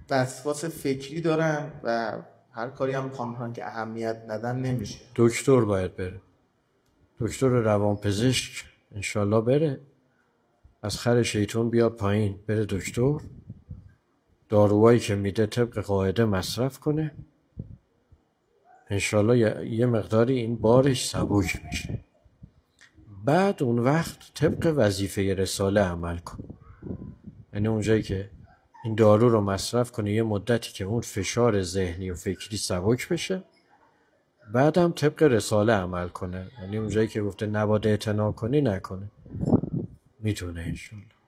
وسواس فکری دارن و هر کاری هم میخوان که اهمیت ندن نمیشه. دکتر باید بره، دکتر روانپزشک انشالله بره، از خر شیطون بیاد پایین، بره دکتر، داروهایی که میده طبق قاعده مصرف کنه، انشالله یه مقداری این بارش سبک میشه. بعد اون وقت طبق وظیفه رساله عمل کن. یعنی اونجایی که این دارو رو مصرف کنه یه مدتی که اون فشار ذهنی و فکری سبک بشه، بعدم طبق رساله عمل کنه. یعنی اونجایی که گفته نباید اعتنا کنی نکنه، میتونه انشالله.